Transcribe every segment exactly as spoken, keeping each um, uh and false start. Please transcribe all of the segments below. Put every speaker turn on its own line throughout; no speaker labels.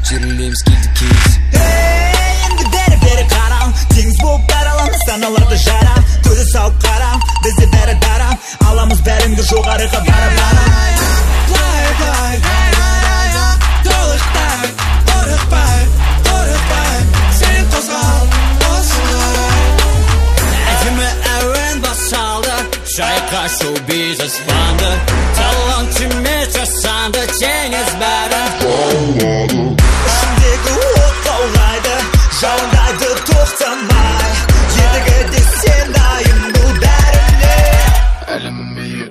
көтерілеміз келді кез.
Енді бері-бері қарам, теңіз болып даралам, саналарды жарам, көзі салып қарам, бізде бәрі дарам, аламыз бәрінді жоғарыға бара-бара. Плай, плай, толықтай, қорықпай, қорықпай, сен қозғал, осылай.
Әдемі әуен басалды, шайқашу біз аспанды, талантыме жасанды, теңіз бәрін.
Ішімдегі от лаулайды, жауындайды тоқтамай, ендігі де сен дайын бұл бәріне.
Әлемім мейір.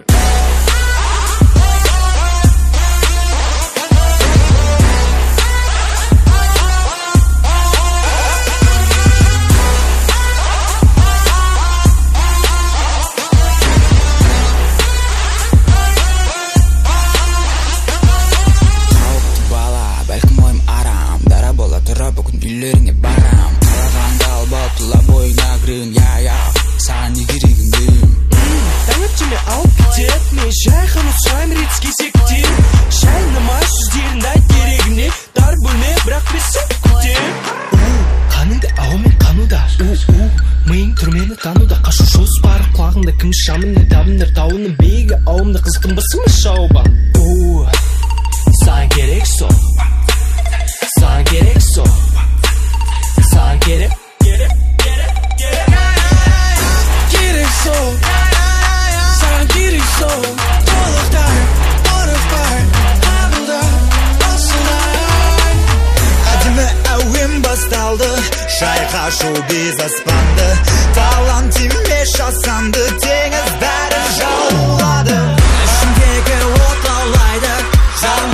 Үйлеріңе барам, қалағанды албап тұла бойына кірін, я-я, саған не керегін дейм.
Таңертеме алып кетет, мен жай ғана сұрайм рет кезектен. Шайнамай сөздерін айт керегіне, дар бөлме, бірақ бесіп күтем. Қаныңды ауымен қануда, миың түрмені тануда, қашу жоспары құлағында кім шамыны табындар тауының бейгі ауымды қызғын басымы шауба. Саған керек сол, саған керек сол. Саған керек, керек, керек, керек, керек сол, саған керек сол. Толықтай, қорықпай, қабылда, осылай.
Әдемі әуен басталды, шайқашу біз аспанды, талант емес жасанды, теңіз бәрін жаулады.
Ішімдегі от лаулайды, жалын